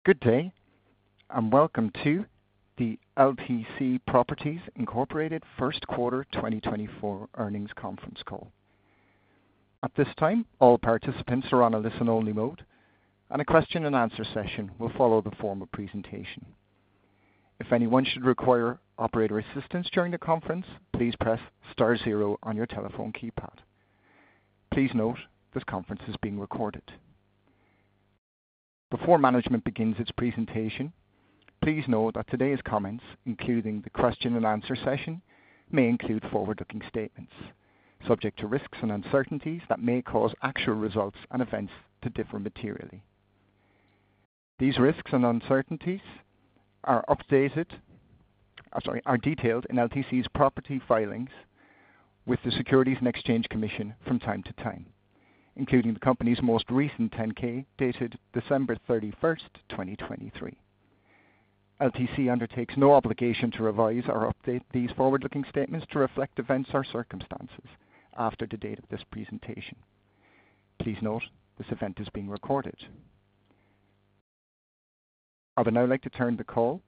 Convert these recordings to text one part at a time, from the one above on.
Good day, and welcome to the LTC Properties Incorporated First Quarter 2024 Earnings Conference Call. At this time, all participants are on a listen-only mode, and a question-and-answer session will follow the formal presentation. If anyone should require operator assistance during the conference, please press star zero on your telephone keypad. Please note, this conference is being recorded. Before management begins its presentation, please note that today's comments, including the question-and-answer session, may include forward-looking statements, subject to risks and uncertainties that may cause actual results and events to differ materially. These risks and uncertainties are detailed in LTC's property filings with the Securities and Exchange Commission from time to time, including the company's most recent 10-K dated December 31st, 2023. LTC undertakes no obligation to revise or update these forward-looking statements to reflect events or circumstances after the date of this presentation. Please note, this event is being recorded. I would now like to turn the call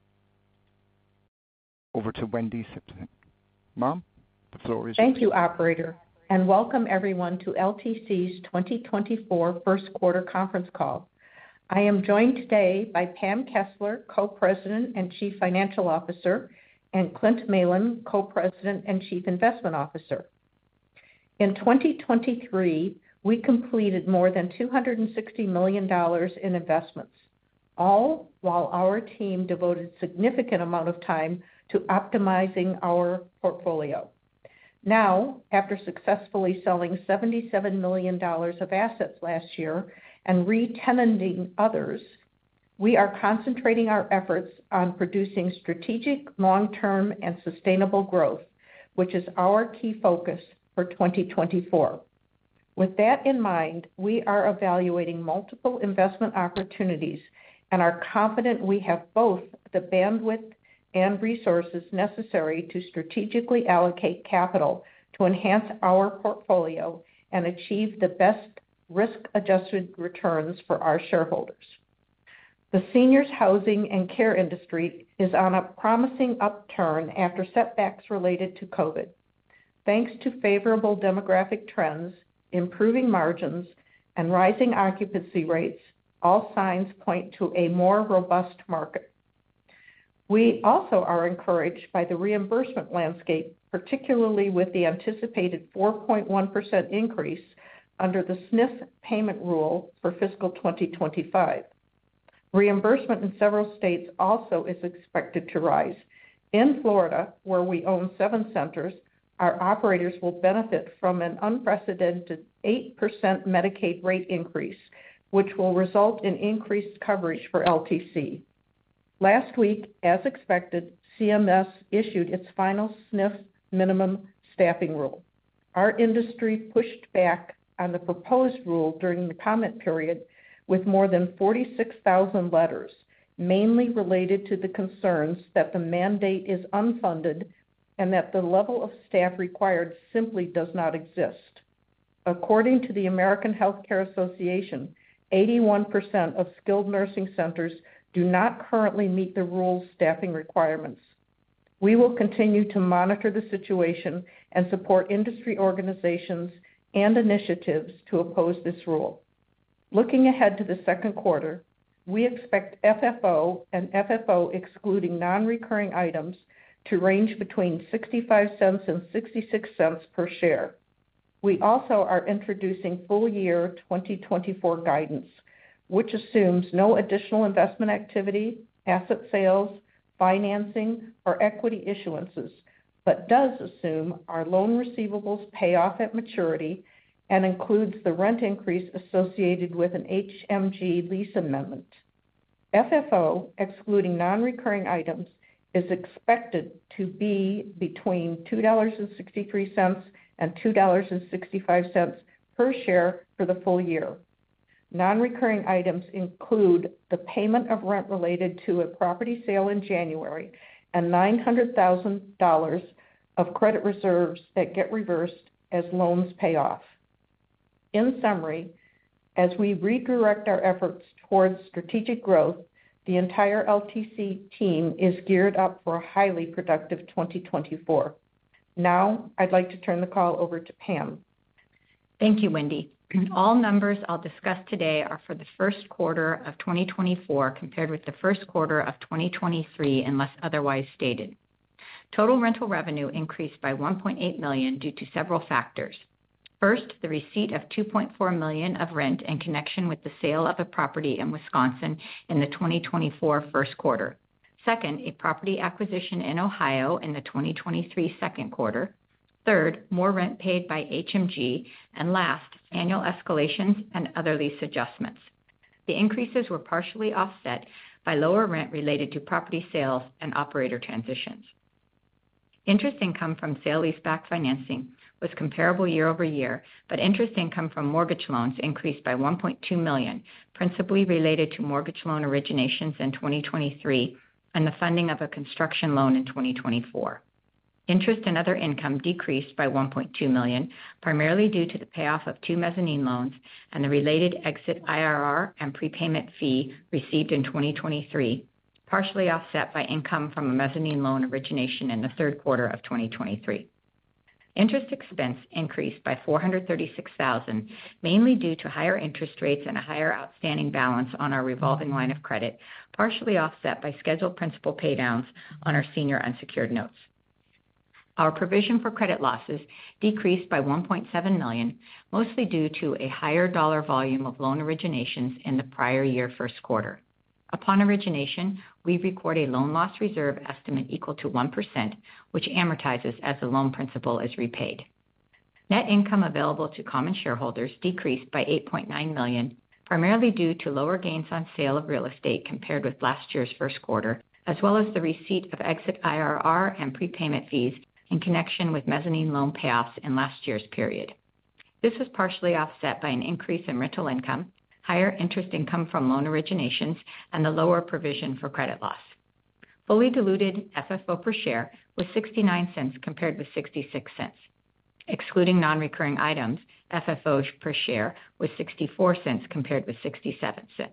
over to Wendy Simpson. Ma'am, the floor is yours. Thank you, operator, and welcome everyone to LTC's 2024 First Quarter Conference Call. I am joined today by Pam Kessler, Co-President and Chief Financial Officer, and Clint Malin, Co-President and Chief Investment Officer. In 2023, we completed more than $260 million in investments, all while our team devoted significant amount of time to optimizing our portfolio. Now, after successfully selling $77 million of assets last year and re-tenanting others, we are concentrating our efforts on producing strategic, long-term, and sustainable growth, which is our key focus for 2024. With that in mind, we are evaluating multiple investment opportunities and are confident we have both the bandwidth and resources necessary to strategically allocate capital to enhance our portfolio and achieve the best risk-adjusted returns for our shareholders. The seniors housing and care industry is on a promising upturn after setbacks related to COVID. Thanks to favorable demographic trends, improving margins, and rising occupancy rates, all signs point to a more robust market. We also are encouraged by the reimbursement landscape, particularly with the anticipated 4.1% increase under the SNF payment rule for fiscal 2025. Reimbursement in several states also is expected to rise. In Florida, where we own 7 centers, our operators will benefit from an unprecedented 8% Medicaid rate increase, which will result in increased coverage for LTC. Last week, as expected, CMS issued its final SNF minimum staffing rule. Our industry pushed back on the proposed rule during the comment period with more than 46,000 letters, mainly related to the concerns that the mandate is unfunded and that the level of staff required simply does not exist. According to the American Health Care Association, 81% of skilled nursing centers do not currently meet the rule's staffing requirements. We will continue to monitor the situation and support industry organizations and initiatives to oppose this rule. Looking ahead to the second quarter, we expect FFO and FFO excluding non-recurring items to range between 65 cents and 66 cents per share. We also are introducing full year 2024 guidance, which assumes no additional investment activity, asset sales, financing, or equity issuances, but does assume our loan receivables pay off at maturity and includes the rent increase associated with an HMG lease amendment. FFO, excluding non-recurring items, is expected to be between $2.63 and $2.65 per share for the full year. Non-recurring items include the payment of rent related to a property sale in January and $900,000 of credit reserves that get reversed as loans pay off. In summary, as we redirect our efforts towards strategic growth, The entire LTC team is geared up for a highly productive 2024. Now, I'd like to turn the call over to Pam. Thank you, Wendy. All numbers I'll discuss today are for the first quarter of 2024 compared with the first quarter of 2023 unless otherwise stated. Total rental revenue increased by $1.8 million due to several factors. First, the receipt of $2.4 million of rent in connection with the sale of a property in Wisconsin in the 2024 first quarter. Second, a property acquisition in Ohio in the 2023 second quarter. Third, more rent paid by HMG. And last, annual escalations and other lease adjustments. The increases were partially offset by lower rent related to property sales and operator transitions. Interest income from sale-leaseback financing was comparable year over year, but interest income from mortgage loans increased by $1.2 million, principally related to mortgage loan originations in 2023 and the funding of a construction loan in 2024. Interest and other income decreased by $1.2 million, primarily due to the payoff of 2 mezzanine loans and the related exit IRR and prepayment fee received in 2023, partially offset by income from a mezzanine loan origination in the third quarter of 2023. Interest expense increased by $436,000, mainly due to higher interest rates and a higher outstanding balance on our revolving line of credit, partially offset by scheduled principal paydowns on our senior unsecured notes. Our provision for credit losses decreased by $1.7 million, mostly due to a higher dollar volume of loan originations in the prior year first quarter. Upon origination, we record a loan loss reserve estimate equal to 1%, which amortizes as the loan principal is repaid. Net income available to common shareholders decreased by $8.9 million, primarily due to lower gains on sale of real estate compared with last year's first quarter, as well as the receipt of exit IRR and prepayment fees in connection with mezzanine loan payoffs in last year's period. This was partially offset by an increase in rental income, higher interest income from loan originations, and the lower provision for credit loss. Fully diluted FFO per share was 69 cents compared with 66 cents. Excluding non-recurring items, FFO per share was 64 cents compared with 67 cents.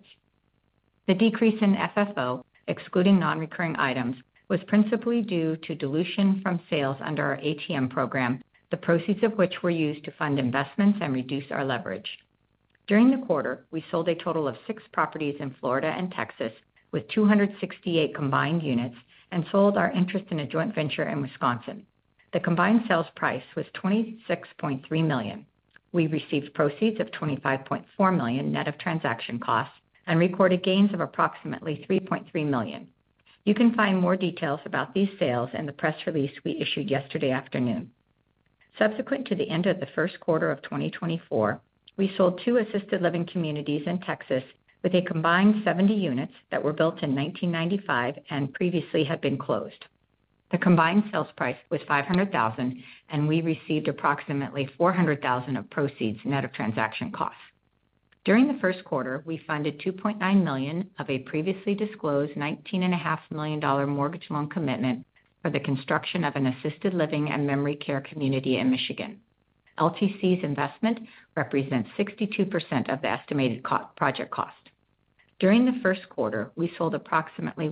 The decrease in FFO, excluding non-recurring items, was principally due to dilution from sales under our ATM program, the proceeds of which were used to fund investments and reduce our leverage. During the quarter, we sold a total of 6 properties in Florida and Texas with 268 combined units and sold our interest in a joint venture in Wisconsin. The combined sales price was $26.3 million. We received proceeds of $25.4 million net of transaction costs and recorded gains of approximately $3.3 million. You can find more details about these sales in the press release we issued yesterday afternoon. Subsequent to the end of the first quarter of 2024, we sold 2 assisted living communities in Texas with a combined 70 units that were built in 1995 and previously had been closed. The combined sales price was $500,000, and we received approximately $400,000 of proceeds net of transaction costs. During the first quarter, we funded $2.9 million of a previously disclosed $19.5 million mortgage loan commitment for the construction of an assisted living and memory care community in Michigan. LTC's investment represents 62% of the estimated project cost. During the first quarter, we sold approximately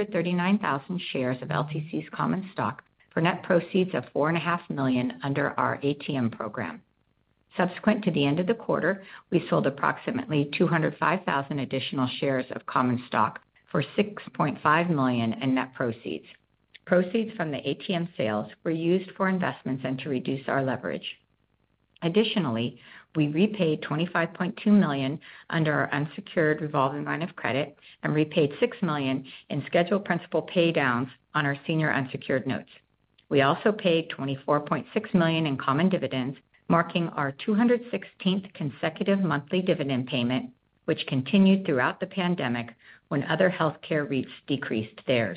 139,000 shares of LTC's common stock for net proceeds of $4.5 million under our ATM program. Subsequent to the end of the quarter, we sold approximately 205,000 additional shares of common stock for $6.5 million in net proceeds. Proceeds from the ATM sales were used for investments and to reduce our leverage. Additionally, we repaid $25.2 million under our unsecured revolving line of credit and repaid $6 million in scheduled principal paydowns on our senior unsecured notes. We also paid $24.6 million in common dividends, marking our 216th consecutive monthly dividend payment, which continued throughout the pandemic when other healthcare REITs decreased theirs.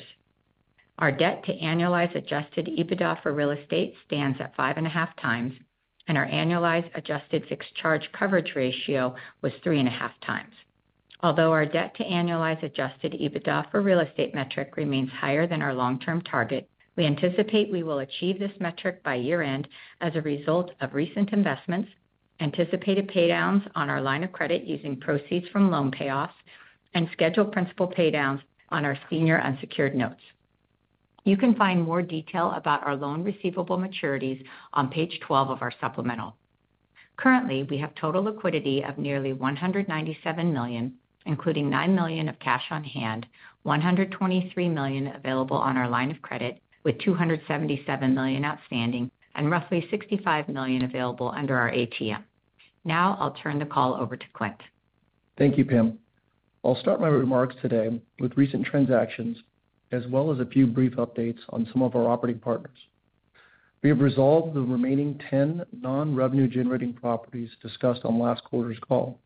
Our debt to annualized adjusted EBITDA for real estate stands at 5.5 times, and our annualized adjusted fixed charge coverage ratio was 3.5 times. Although our debt to annualized adjusted EBITDA for real estate metric remains higher than our long-term target, we anticipate we will achieve this metric by year-end as a result of recent investments, anticipated paydowns on our line of credit using proceeds from loan payoffs, and scheduled principal paydowns on our senior unsecured notes. You can find more detail about our loan receivable maturities on page 12 of our supplemental. Currently, we have total liquidity of nearly $197 million, including $9 million of cash on hand, $123 million available on our line of credit, with $277 million outstanding, and roughly $65 million available under our ATM. Now I'll turn the call over to Clint. Thank you, Pam. I'll start my remarks today with recent transactions, as well as a few brief updates on some of our operating partners. We have resolved the remaining 10 non-revenue generating properties discussed on last quarter's call.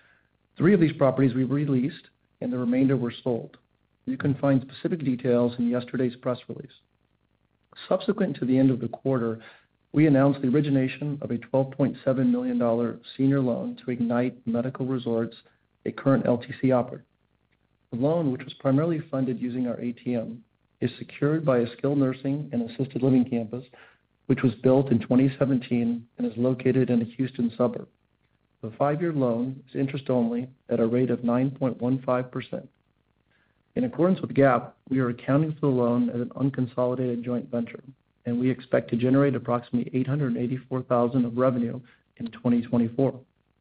3 of these properties we released, and the remainder were sold. You can find specific details in yesterday's press release. Subsequent to the end of the quarter, we announced the origination of a $12.7 million senior loan to Ignite Medical Resorts, a current LTC operator. The loan, which was primarily funded using our ATM, is secured by a skilled nursing and assisted living campus, which was built in 2017 and is located in a Houston suburb. The 5-year loan is interest only at a rate of 9.15%. In accordance with GAAP, we are accounting for the loan as an unconsolidated joint venture, and we expect to generate approximately $884,000 of revenue in 2024.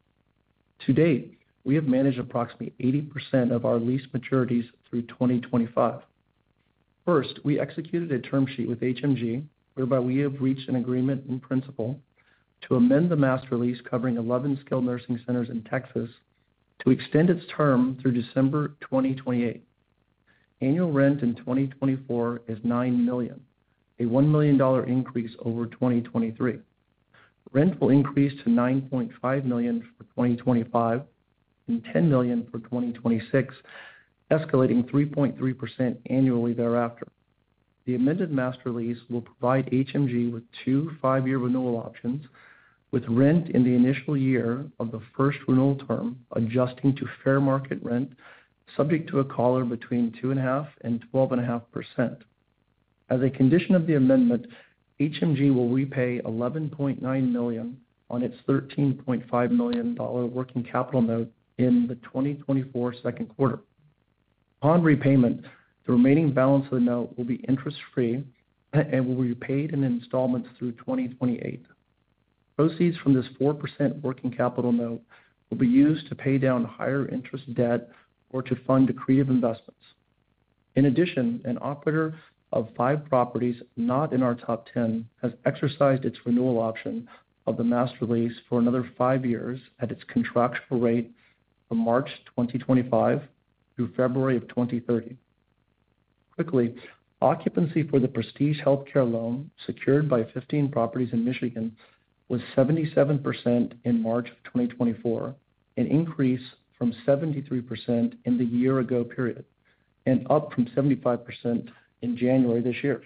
To date, we have managed approximately 80% of our lease maturities through 2025. First, we executed a term sheet with HMG, whereby we have reached an agreement in principle to amend the master lease covering 11 skilled nursing centers in Texas to extend its term through December 2028. Annual rent in 2024 is $9 million, a $1 million increase over 2023. Rent will increase to $9.5 million for 2025 and $10 million for 2026, escalating 3.3% annually thereafter. The amended master lease will provide HMG with 2 5-year renewal options, with rent in the initial year of the first renewal term adjusting to fair market rent, subject to a collar between 2.5% and 12.5%. As a condition of the amendment, HMG will repay $11.9 million on its $13.5 million working capital note in the 2024 second quarter. Upon repayment, the remaining balance of the note will be interest-free and will be paid in installments through 2028. Proceeds from this 4% working capital note will be used to pay down higher interest debt or to fund accretive investments. In addition, an operator of 5 properties not in our top 10 has exercised its renewal option of the master lease for another 5 years at its contractual rate from March 2025 through February of 2030. Quickly, occupancy for the Prestige Healthcare loan, secured by 15 properties in Michigan, was 77% in March of 2024, an increase from 73% in the year-ago period, and up from 75% in January this year.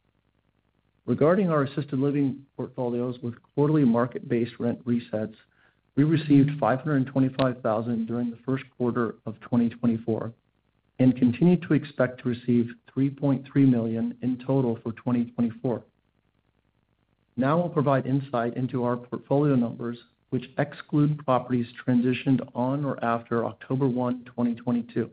Regarding our assisted living portfolios with quarterly market-based rent resets, we received $525,000 during the first quarter of 2024 and continue to expect to receive $3.3 million in total for 2024. Now I'll provide insight into our portfolio numbers, which exclude properties transitioned on or after October 1, 2022.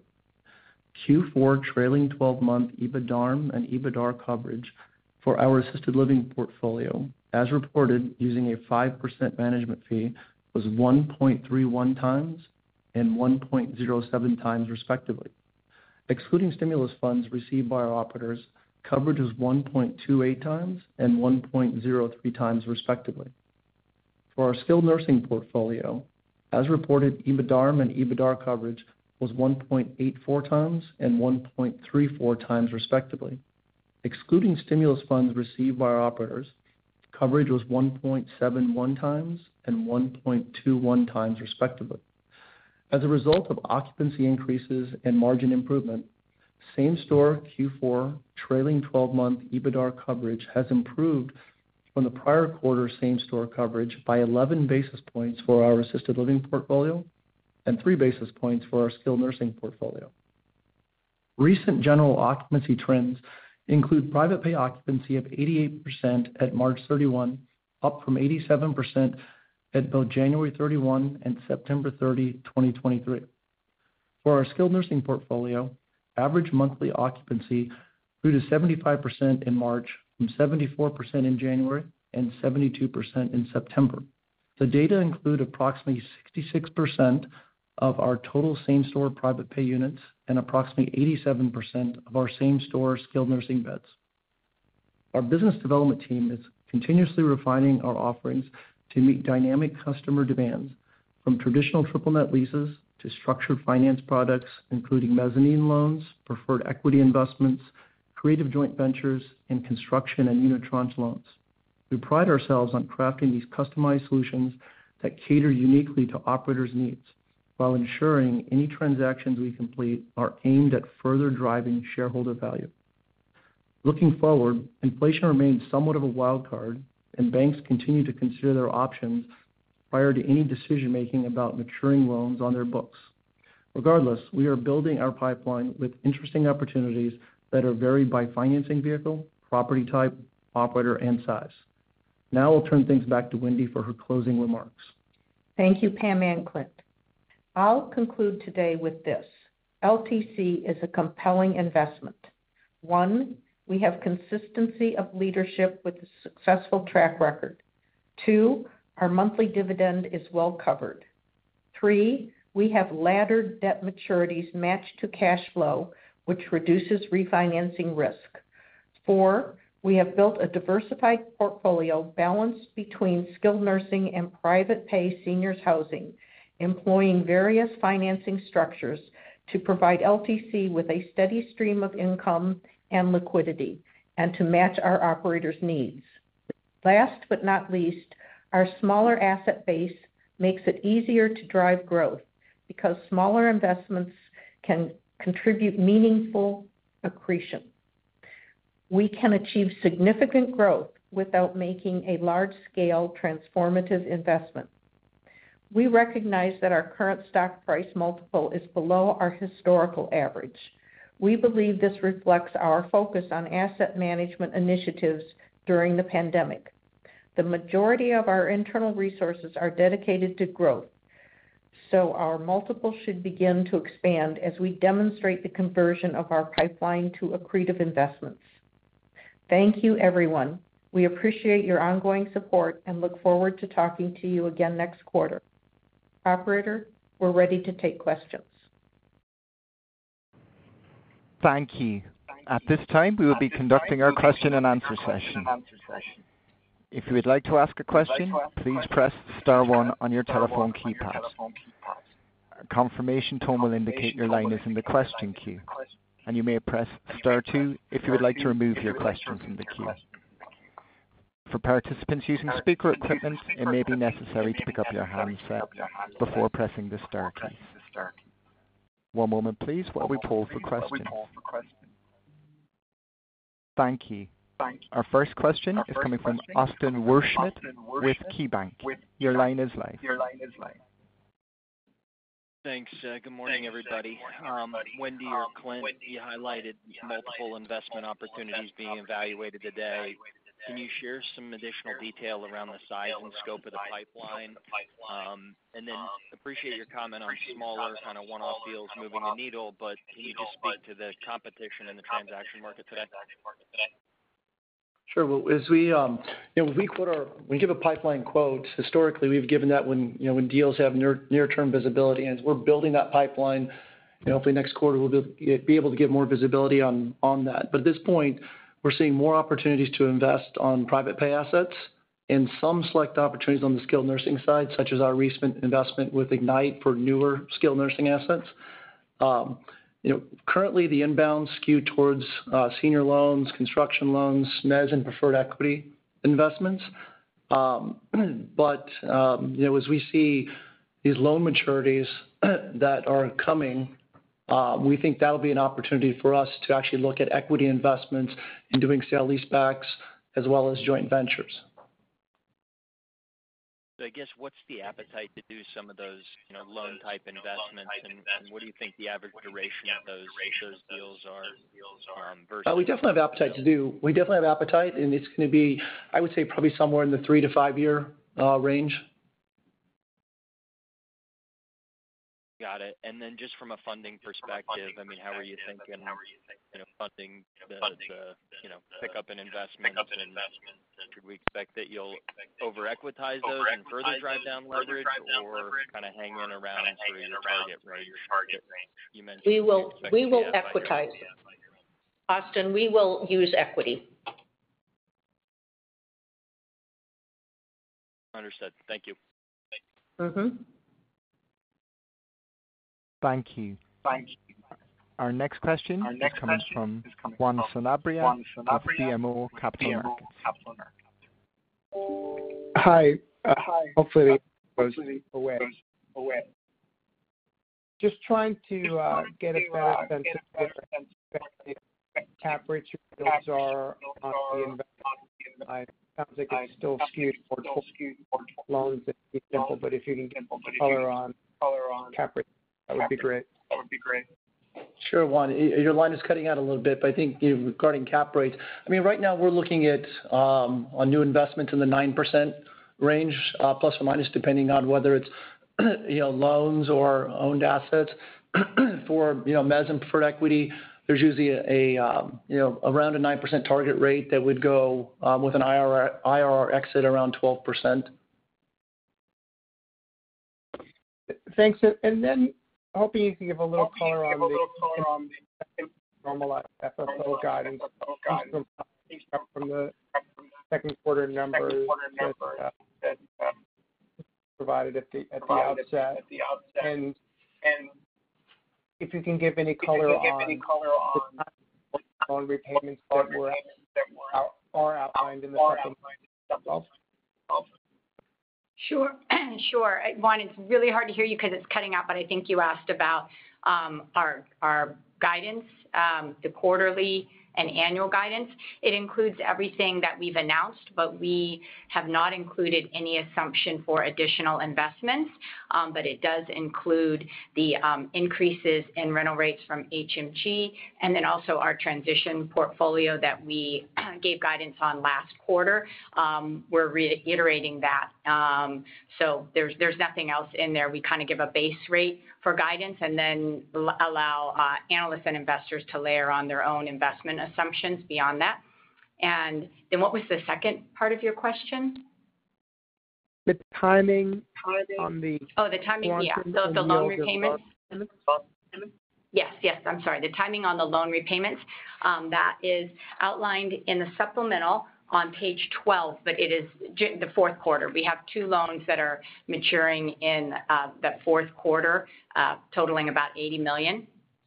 Q4 trailing 12-month EBITDARM and EBITDAR coverage for our assisted living portfolio, as reported using a 5% management fee, was 1.31 times and 1.07 times respectively. Excluding stimulus funds received by our operators, coverage was 1.28 times and 1.03 times respectively. For our skilled nursing portfolio, as reported, EBITDARM and EBITDAR coverage was 1.84 times and 1.34 times respectively. Excluding stimulus funds received by our operators, coverage was 1.71 times and 1.21 times respectively. As a result of occupancy increases and margin improvement, same-store Q4 trailing 12-month EBITDAR coverage has improved from the prior quarter same-store coverage by 11 basis points for our assisted living portfolio and 3 basis points for our skilled nursing portfolio. Recent general occupancy trends include private pay occupancy of 88% at March 31, up from 87% at both January 31 and September 30, 2023. For our skilled nursing portfolio, average monthly occupancy grew to 75% in March from 74% in January and 72% in September. The data include approximately 66% of our total same-store private pay units and approximately 87% of our same-store skilled nursing beds. Our business development team is continuously refining our offerings to meet dynamic customer demands, from traditional triple net leases to structured finance products, including mezzanine loans, preferred equity investments, creative joint ventures, and construction and unitranche loans. We pride ourselves on crafting these customized solutions that cater uniquely to operators' needs, while ensuring any transactions we complete are aimed at further driving shareholder value. Looking forward, inflation remains somewhat of a wild card, and banks continue to consider their options prior to any decision-making about maturing loans on their books. Regardless, we are building our pipeline with interesting opportunities that are varied by financing vehicle, property type, operator, and size. Now I'll turn things back to Wendy for her closing remarks. Thank you, Pam and Clint. I'll conclude today with this. LTC is a compelling investment. 1, we have consistency of leadership with a successful track record. 2, our monthly dividend is well covered. 3, we have laddered debt maturities matched to cash flow, which reduces refinancing risk. 4, we have built a diversified portfolio balanced between skilled nursing and private pay seniors housing, employing various financing structures to provide LTC with a steady stream of income and liquidity, and to match our operators' needs. Last but not least, our smaller asset base makes it easier to drive growth because smaller investments can contribute meaningful accretion. We can achieve significant growth without making a large-scale transformative investment. We recognize that our current stock price multiple is below our historical average. We believe this reflects our focus on asset management initiatives during the pandemic. The majority of our internal resources are dedicated to growth, so our multiple should begin to expand as we demonstrate the conversion of our pipeline to accretive investments. Thank you, everyone. We appreciate your ongoing support and look forward to talking to you again next quarter. Operator, we're ready to take questions. Thank you. At this time, we will be conducting our question and answer session. If you would like to ask a question, please press star 1 on your telephone keypad. A confirmation tone will indicate your line is in the question queue, and you may press star 2 if you would like to remove your question from the queue. For participants using speaker equipment, it may be necessary to pick up your handset before pressing the star keys. One moment, please, while we poll for questions. Thank you. Our first question is coming from Austin Wurschmidt with KeyBanc. Your line is live. Thanks. Good morning, everybody. Wendy or Clint, you highlighted multiple investment opportunities being evaluated today. Can you share some additional detail around the size and scope of the pipeline? And then appreciate your comment on smaller kind of one-off deals moving the needle, but can you just speak to the competition in the transaction market today? Sure. Well, as we give a pipeline quote, historically we've given that when deals have near-term visibility, and as we're building that pipeline, hopefully next quarter we'll be able to give more visibility on that. But at this point, we're seeing more opportunities to invest on private pay assets and some select opportunities on the skilled nursing side, such as our recent investment with Ignite for newer skilled nursing assets. Currently the inbound skew towards senior loans, construction loans, mezz, and preferred equity investments. But as we see these loan maturities that are coming, we think that'll be an opportunity for us to actually look at equity investments in doing sale-leasebacks as well as joint ventures. So I guess what's the appetite to do some of those loan type investments, and what do you think the average duration of those deals are versus? We definitely have appetite and it's going to be, I would say, probably somewhere in the 3 to 5 year range. Got it. And then just from a funding perspective, I mean, how are you thinking, funding the pickup in investments, and should we expect that you'll over-equitize those and further drive down leverage, or kind of hang in around sort of your target range that you mentioned? We will equitize. Austin, we will use equity. Understood. Thank you. Mm-hmm. Thank you. Our next question is coming from Juan Sanabria with BMO Capital Markets. Hi. Hopefully it goes away. Just trying to get a better sense of where cap rates yields are on the investment side. Sounds like it's still skewed towards loans that be simple, but if you can get color on cap rates, that would be great. Sure, Juan. Your line is cutting out a little bit, but I think regarding cap rates, I mean, right now we're looking at on new investments in the 9% range, plus or minus, depending on whether it's loans or owned assets. For mezz and preferred equity, there's usually around a 9% target rate that would go with an IRR exit around 12%. Thanks. And then hoping you can give a little color on the normalized FFO guidance from the second quarter numbers that provided at the outset, and if you can give any color on the loan repayments that are outlined in the supplemental. Sure. Juan, it's really hard to hear you because it's cutting out, but I think you asked about our guidance, the quarterly and annual guidance. It includes everything that we've announced, but we have not included any assumption for additional investments. But it does include the increases in rental rates from HMG, and then also our transition portfolio that we gave guidance on last quarter. We're reiterating that. So there's nothing else in there. We kind of give a base rate for guidance and then allow analysts and investors to layer on their own investment assumptions beyond that. And then what was the second part of your question? The timing on the... Oh, the timing, yeah. So the loan repayments? Yes, I'm sorry. The timing on the loan repayments, that is outlined in the supplemental on page 12, but it is the fourth quarter. We have two loans that are maturing in the fourth quarter, totaling about $80 million.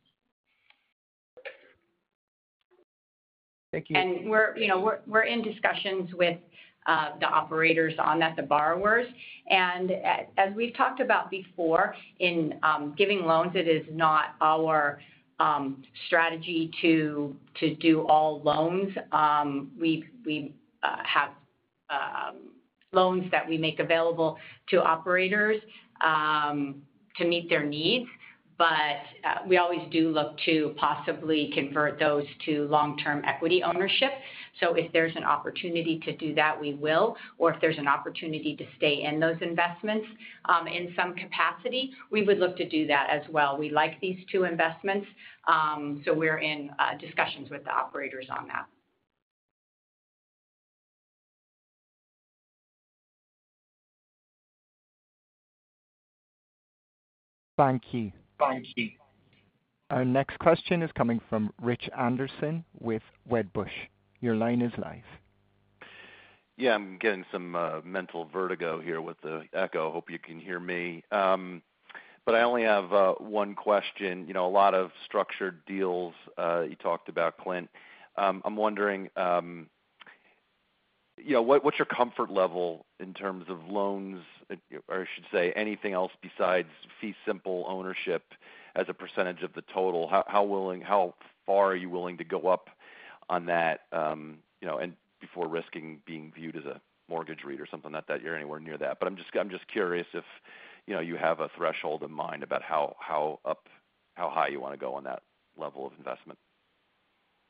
Thank you. And we're in discussions with the operators on that, the borrowers. And as we've talked about before, in giving loans, it is not our strategy to do all loans. We have loans that we make available to operators to meet their needs, but we always do look to possibly convert those to long-term equity ownership. So if there's an opportunity to do that, we will, or if there's an opportunity to stay in those investments in some capacity, we would look to do that as well. We like these two investments, so we're in discussions with the operators on that. Thank you. Our next question is coming from Rich Anderson with Wedbush. Your line is live. Yeah, I'm getting some mental vertigo here with the echo. Hope you can hear me. But I only have one question. A lot of structured deals you talked about, Clint. I'm wondering, what's your comfort level in terms of loans, or I should say anything else besides fee simple ownership as a percentage of the total? How far are you willing to go up on that, and before risking being viewed as a mortgage REIT or something like that? You're anywhere near that. But I'm just curious if you have a threshold in mind about how high you want to go on that level of investment.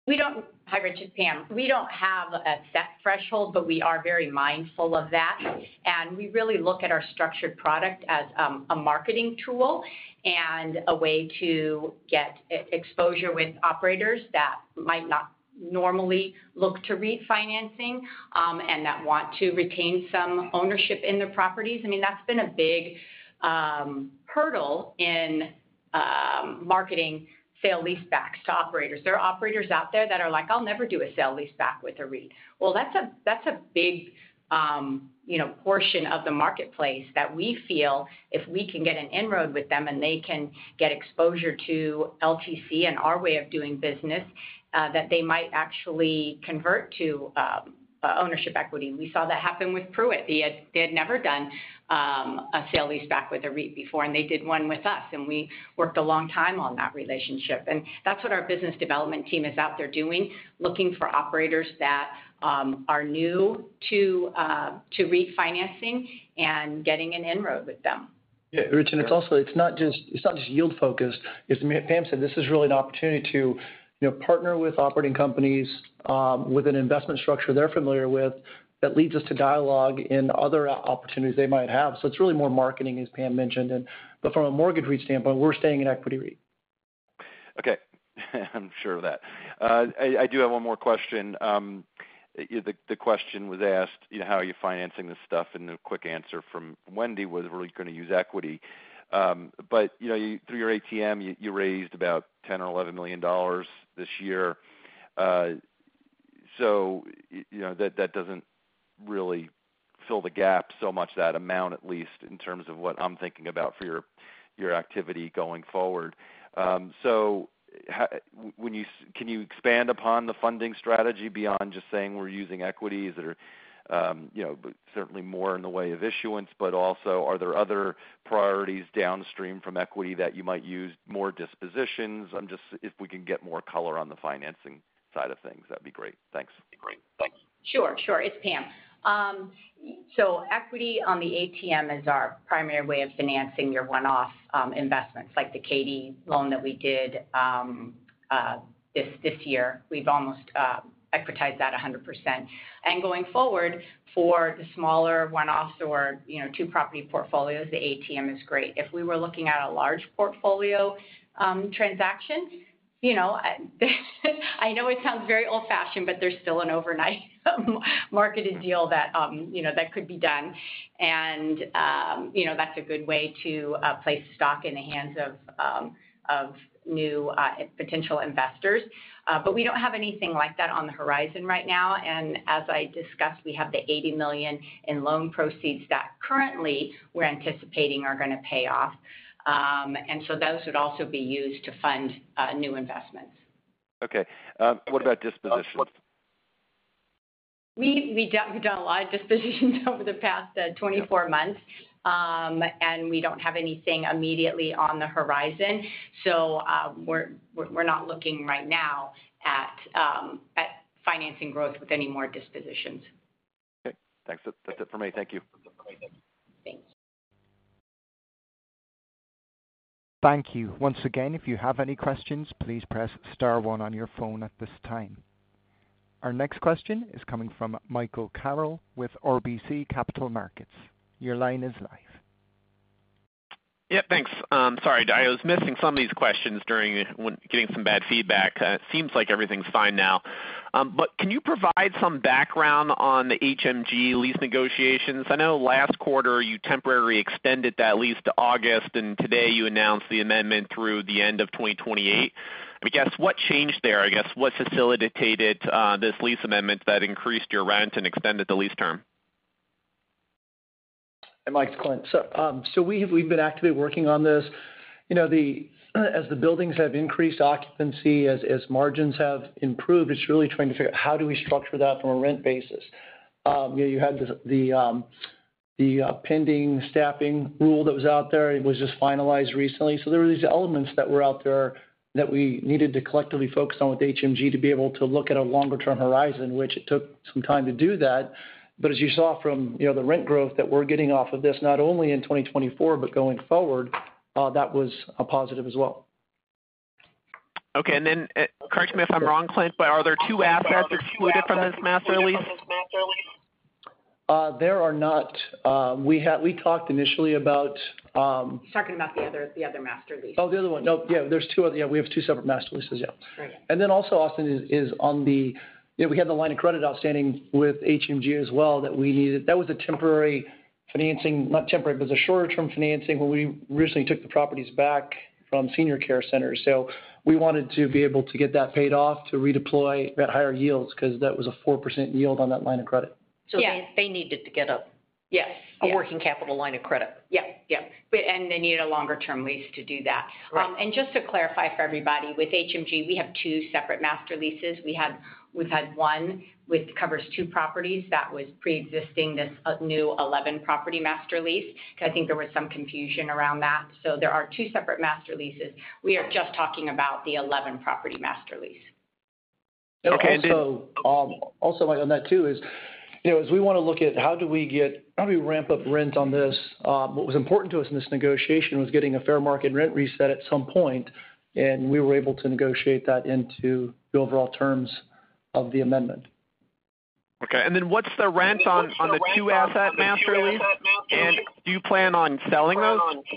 Hi, Richard, Pam. We don't have a set threshold, but we are very mindful of that. And we really look at our structured product as a marketing tool and a way to get exposure with operators that might not normally look to REIT financing and that want to retain some ownership in their properties. I mean, that's been a big hurdle in marketing sale-leasebacks to operators. There are operators out there that are like, I'll never do a sale-leaseback with a REIT. Well, that's a big portion of the marketplace that we feel if we can get an inroad with them and they can get exposure to LTC and our way of doing business, that they might actually convert to ownership equity. We saw that happen with Pruitt. They had never done a sale-leaseback with a REIT before, and they did one with us, and we worked a long time on that relationship. And that's what our business development team is out there doing, looking for operators that are new to REIT financing and getting an inroad with them. Yeah, Rich, and it's not just yield focused. As Pam said, this is really an opportunity to partner with operating companies with an investment structure they're familiar with that leads us to dialogue in other opportunities they might have. So it's really more marketing, as Pam mentioned. But from a mortgage REIT standpoint, we're staying in equity REIT. Okay, I'm sure of that. I do have one more question. The question was asked, how are you financing this stuff? And the quick answer from Wendy was we're going to use equity. But through your ATM, you raised about $10 or $11 million this year. So that doesn't really fill the gap so much, that amount at least, in terms of what I'm thinking about for your activity going forward. So can you expand upon the funding strategy beyond just saying we're using equity? Is there certainly more in the way of issuance, but also are there other priorities downstream from equity that you might use, more dispositions? If we can get more color on the financing side of things, that'd be great. Thanks. Sure. It's Pam. So equity on the ATM is our primary way of financing your one-off investments, like the Katy loan that we did this year. We've almost equitized that 100%. And going forward, for the smaller one-offs or two property portfolios, the ATM is great. If we were looking at a large portfolio transaction, I know it sounds very old-fashioned, but there's still an overnight marketed deal that that could be done, and that's a good way to place stock in the hands of new potential investors. But we don't have anything like that on the horizon right now. And as I discussed, we have the $80 million in loan proceeds that currently we're anticipating are going to pay off. And so those would also be used to fund new investments. Okay. What about dispositions? We've done a lot of dispositions over the past 24 months, and we don't have anything immediately on the horizon. So we're not looking right now at financing growth with any more dispositions. Okay, thanks. That's it for me. Thank you. Thanks. Thank you. Once again, if you have any questions, please press star one on your phone at this time. Our next question is coming from Michael Carroll with RBC Capital Markets. Your line is live. Yeah, thanks. Sorry, I was missing some of these questions during getting some bad feedback. It seems like everything's fine now. But can you provide some background on the HMG lease negotiations? I know last quarter you temporarily extended that lease to August, and today you announced the amendment through the end of 2028. I guess what changed there? I guess what facilitated this lease amendment that increased your rent and extended the lease term? Hey, Mike, it's Clint. So we've been actively working on this. As the buildings have increased occupancy, as margins have improved, it's really trying to figure out how do we structure that from a rent basis. You had the pending staffing rule that was out there. It was just finalized recently. So there were these elements that were out there that we needed to collectively focus on with HMG to be able to look at a longer-term horizon, which it took some time to do that. But as you saw from the rent growth that we're getting off of this, not only in 2024 but going forward, that was a positive as well. Okay, and then correct me if I'm wrong, Clint, but are there two assets excluded from this master lease? There are not. We talked initially about. Talking about the other master lease. Oh, the other one. No, yeah, there's two other. Yeah, we have two separate master leases. Yeah. Right. And then also, Austin is on the. We had the line of credit outstanding with HMG as well that we needed. That was a temporary financing, not temporary, but it was a shorter-term financing when we originally took the properties back from senior care centers. So we wanted to be able to get that paid off to redeploy at higher yields because that was a 4% yield on that line of credit. So they needed to get a working capital line of credit. Yeah. And they need a longer-term lease to do that. Right. And just to clarify for everybody, with HMG, we have two separate master leases. We've had one which covers two properties that was pre-existing this new 11-property master lease, because I think there was some confusion around that. So there are two separate master leases. We are just talking about the 11-property master lease. Okay. Also, Mike, on that too is, as we want to look at how do we ramp up rent on this, what was important to us in this negotiation was getting a fair market rent reset at some point, and we were able to negotiate that into the overall terms of the amendment. Okay, and then what's the rent on the two asset master lease? And do you plan on selling those?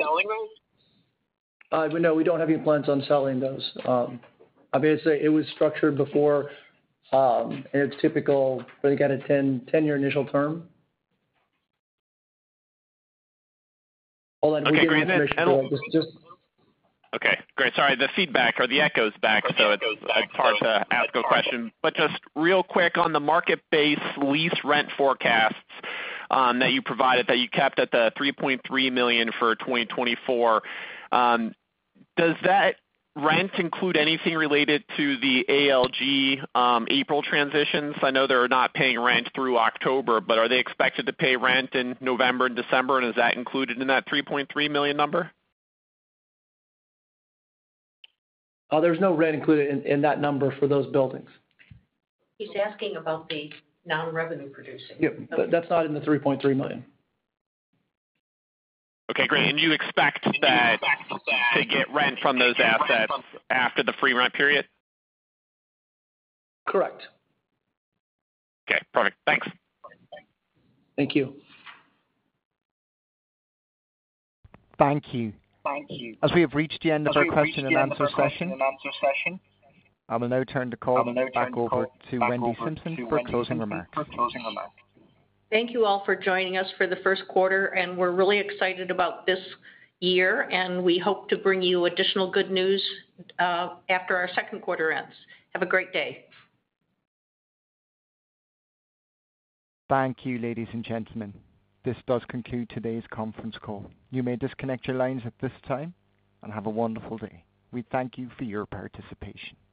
No, we don't have any plans on selling those. It was structured before, and it's typical, but they got a 10-year initial term. Hold on, okay, great. Okay, great. Sorry, the feedback or the echo's back, so it's hard to ask a question. But just real quick on the market-based lease rent forecasts that you provided, that you kept at the $3.3 million for 2024, does that rent include anything related to the ALG April transitions? I know they're not paying rent through October, but are they expected to pay rent in November and December, and is that included in that $3.3 million number? There's no rent included in that number for those buildings. He's asking about the non-revenue producing. Yeah, but that's not in the $3.3 million. Okay, great. And you expect that to get rent from those assets after the free rent period? Correct. Okay, perfect. Thanks. Thank you. Thank you. As we have reached the end of our question and answer session, I will now turn the call back over to Wendy Simpson for closing remarks. Thank you all for joining us for the first quarter, and we're really excited about this year, and we hope to bring you additional good news after our second quarter ends. Have a great day. Thank you, ladies and gentlemen. This does conclude today's conference call. You may disconnect your lines at this time and have a wonderful day. We thank you for your participation.